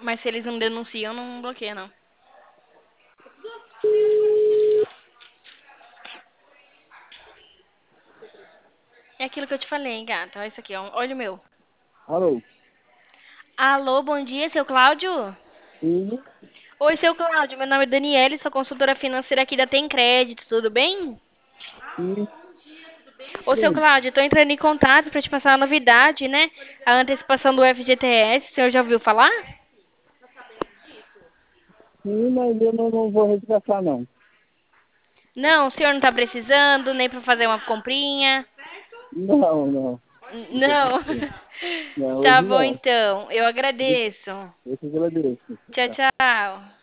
Mas se eles não denunciam, não bloqueia, não. É aquilo que eu te falei, gata. Olha isso aqui, ó. Olha o meu. Alô? Alô, bom dia, seu Cláudio? Sim, Oi, seu Cláudio. Meu nome é Daniele, sou consultora financeira aqui da Tem Crédito, tudo bem? sim, Ô, seu sim, Cláudio, tô entrando em contato pra te passar uma novidade, né? A antecipação do FGTS, o senhor já ouviu falar? sim, mas eu não vou resgatar, não. Não, o senhor não tá precisando, nem pra fazer uma comprinha? Não, não. Não tô Não. precisando. Não, Tá hoje bom, não. então. Eu agradeço. Eu que agradeço. Tchau, Tá. tchau.